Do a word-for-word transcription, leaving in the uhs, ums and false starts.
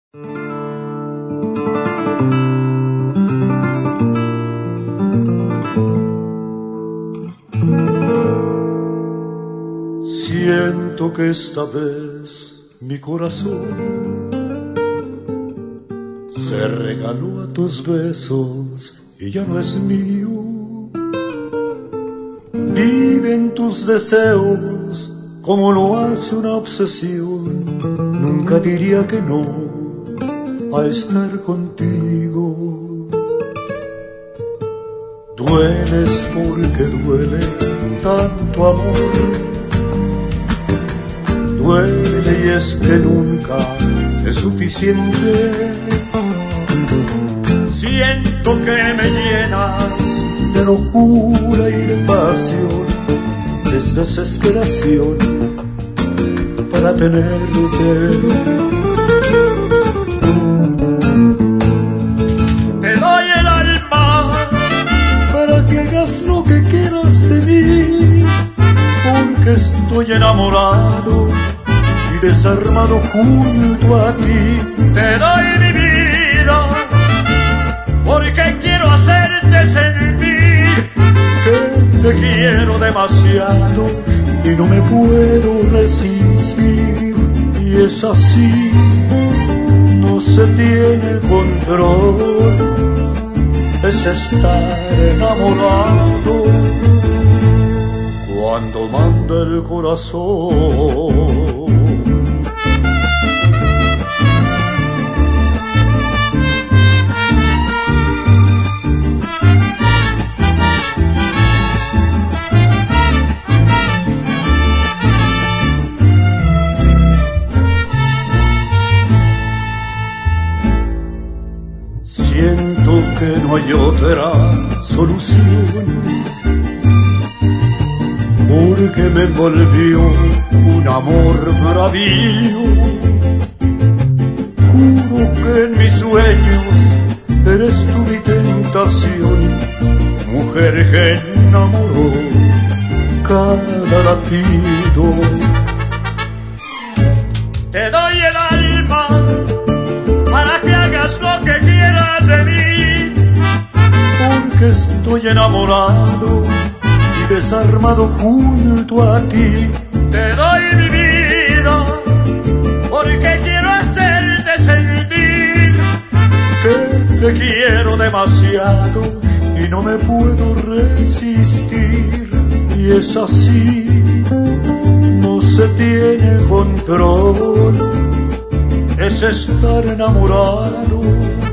Siento que esta vez mi corazón se regaló a tus besos y ya no es mío. Vive en tus deseos como lo hace una obsesión. Nunca diría que no a estar contigo. Dueles porque duele tanto amor. Duele y es que nunca es suficiente. Siento que me llenas de locura y de pasión, de desesperación para tenerte. Te doy el alma para que hagas lo que quieras de mí, porque estoy enamorado y desarmado junto a ti. Te doy mi vida porque quiero hacerte sentir que te quiero demasiado y no me puedo resistir. Y es así, no se tiene control, es estar enamorado cuando manda el corazón. Siento que no hay otra solución, porque me envolvió un amor bravío. Juro que en mis sueños eres tú mi tentación, mujer que enamoró cada latido. Te doy el alma para que hagas lo que quieras de mí, porque estoy enamorado y desarmado junto a ti. Te doy mi vida porque quiero hacerte sentir que te quiero demasiado y no me puedo resistir. Y es así, no se tiene control, es estar enamorado